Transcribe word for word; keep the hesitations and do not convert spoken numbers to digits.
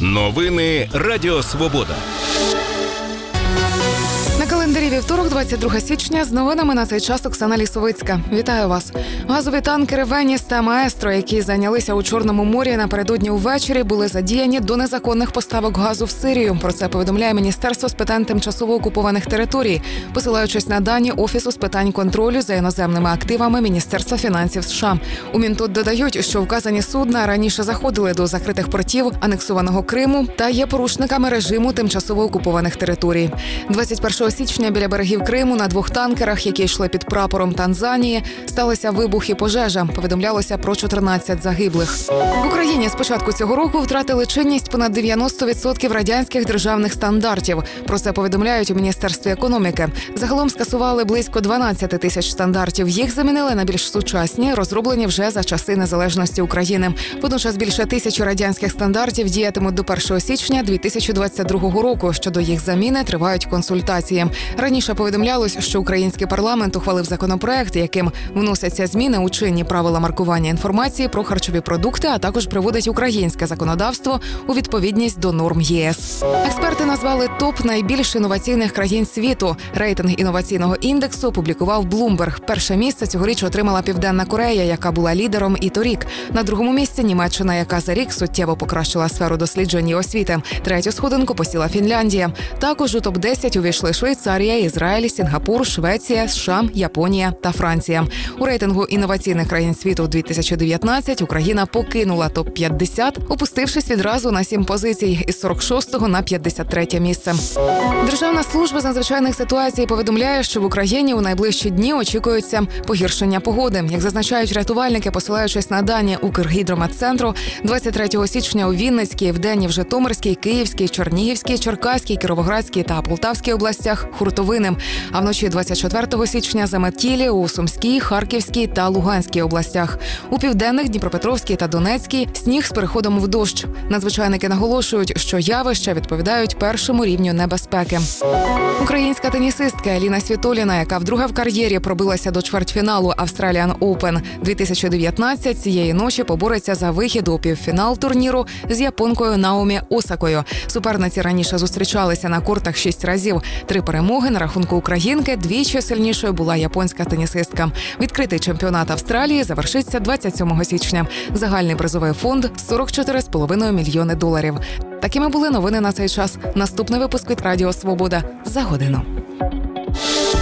Новини Радіо Свобода. На календарі вівторок, двадцять друге січня, з новинами на цей час Оксана Лісовицька. Вітаю вас. Газові танкери «Веніс» та «Маестро», які зайнялися у Чорному морі напередодні увечері, були задіяні до незаконних поставок газу в Сирію. Про це повідомляє Міністерство з питань тимчасово окупованих територій, посилаючись на дані Офісу з питань контролю за іноземними активами Міністерства фінансів США. У Мінтут додають, що вказані судна раніше заходили до закритих портів анексованого Криму та є порушниками режиму тимчасово окупованих територій. двадцять першого січня біля берегів Криму на двох танкерах, які йшли під прапором Танзанії, сталися вибух і пожежа. Повідомлялося про чотирнадцять загиблих. В Україні з початку цього року втратили чинність понад дев'яносто відсотків радянських державних стандартів. Про це повідомляють у Міністерстві економіки. Загалом скасували близько дванадцять тисяч стандартів. Їх замінили на більш сучасні, розроблені вже за часи незалежності України. Водночас більше тисячі радянських стандартів діятимуть до першого січня дві тисячі двадцять другого року. Щодо їх заміни тривають консультації. Раніше повідомлялось, що український парламент ухвалив законопроект, яким вносяться зміни у чинні правила маркування інформації про харчові продукти, а також приводить українське законодавство у відповідність до норм ЄС. Експерти назвали топ найбільш інноваційних країн світу. Рейтинг інноваційного індексу опублікував Bloomberg. Перше місце цьогоріч отримала Південна Корея, яка була лідером і торік. На другому місці Німеччина, яка за рік суттєво покращила сферу досліджень і освіти. Третю сходинку посіла Фінляндія. Також у топ десять увійшли Швейцарія, Ізраїль, Сінгапур, Швеція, США, Японія та Франція. У рейтингу інноваційних країн світу дві тисячі дев'ятнадцять Україна покинула топ п'ятдесят, опустившись відразу на сім позицій із сорок шостого на п'ятдесят третє місце. Державна служба з надзвичайних ситуацій повідомляє, що в Україні у найближчі дні очікується погіршення погоди. Як зазначають рятувальники, посилаючись на дані Укргідрометцентру, двадцять третього січня у Вінницькій, Вдень в Житомирській, Київській, Чернігівській, Черкаській, Кіровоградській та Полтавській областях хуртовини. А вночі двадцять четвертого січня заметілі у Сумській, Харківській та Луганській областях. У південних Дніпропетровській та Донецькій сніг з переходом в дощ. Надзвичайники наголошують, що явища відповідають першому рівню небезпеки. Українська тенісистка Еліна Світоліна, яка вдруге в кар'єрі пробилася до чвертьфіналу Australian Open дві тисячі дев'ятнадцять, цієї ночі побореться за вихід у півфінал турніру з японкою Наомі Осакою. Суперниці раніше зустрічалися на кортах шість разів. Три перемоги на рахунку українки, двічі сильнішою була японська тенісистка. Відкритий чемпіонат Австралії завершиться двадцять сьомого січня. Загальний призовий фонд – сорок чотири з половиною мільйони доларів. Такими були новини на цей час. Наступний випуск від Радіо Свобода за годину.